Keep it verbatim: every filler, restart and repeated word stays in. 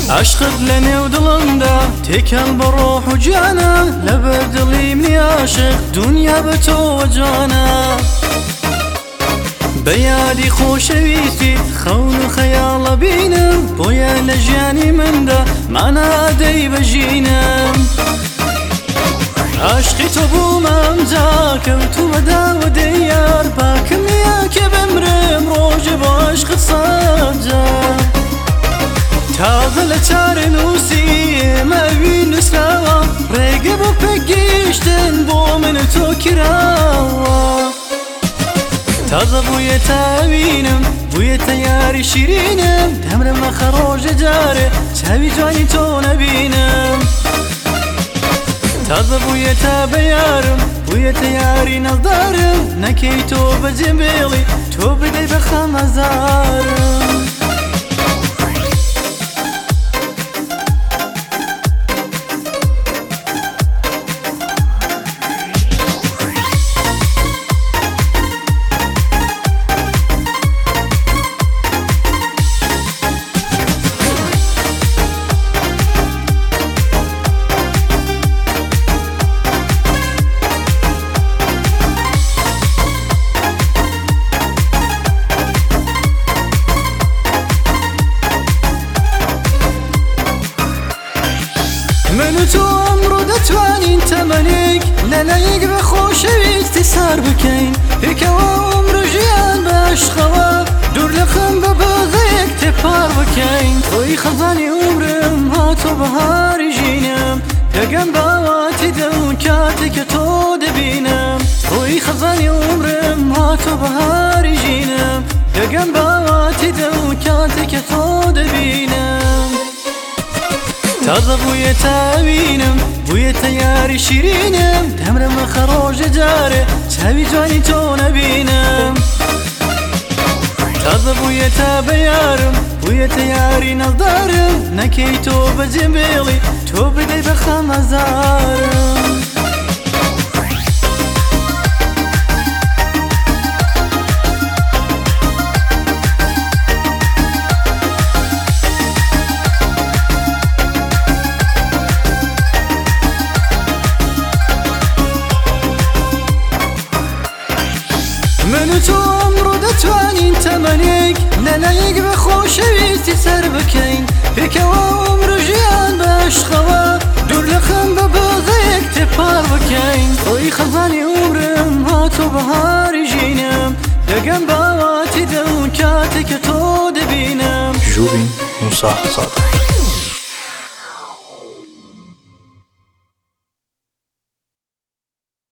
عشقت لنێو دڵمدا تێکەڵ بە ڕۆح و جانە لەبەر دڵی منی عاشق دنیا بە تۆوە جوانە بە یادی خۆشەویستیت خەون و خەیاڵە بینم بۆیە لە ژیانی مندا مانادەی بەژینم عاشقی تۆ بوومە ئەمجا کەوتومە داوە دەی یار باکم نییە کە بمرم ڕۆژێ بۆ عاشقت سەجا تازە لە چارە نووسی ئێمەوی نووسراوە ڕێگە بۆ پێگەیشتن بۆ من و تۆ کراوە تازە بوویەتە ئەوینم بوویەتە یاری شیرینم دەمرم ئەخە ڕۆژە جارێ چاوی جوانی تۆ نەبینم تازە بوویەتە بە یارم بوویەتە یاری نەزدارم نەکەی تۆ بەجێم بێڵی تۆ بدەی بە خەمەزارم من و تۆ ئەمڕۆ دەتوانین تەمەنێک لەلایەک بە خۆشەویستی سار بکەین پێکەوە عومر و ژیان بە عەشقەوە دوور لە خەم بە بەغەیەک تێپار بکەین تۆی خەزانی عومرم هاتۆ بەهاری ژینم دەگەم باواتی دەم کاتێککە تۆ دەبینم تۆی خەزانی عومرم هاتۆ بەهاری ژینم دەگەم باواتی دەم کاتێککە تۆ دەبینم تازە بوویەتە ئەوینم بوویەتە یاری شیرینم دەمرم ئەخە ڕۆژە جارێ چاوی جوانی تۆ نەبینم تازە بوویەتە بە یارم بوویەتە یاری نەزدارم نەکەی تۆ بەجێم بێڵی تۆ بدەی بە خەمەزارم من و تۆ ئەمڕۆ دەتوانین تەمەنێک لەلایەک بە خۆشەویستی سەر بکەین پێکەوە عومر و ژیان بە عەشقەوە دوور لە خەم بە بەغەیەک تێپار بکەین تۆی خەزانی عومرم هاتۆ بەهاری ژینم دەگەم باواتی دەم کاتێککە تۆ دەبینم جوبین موسا صادق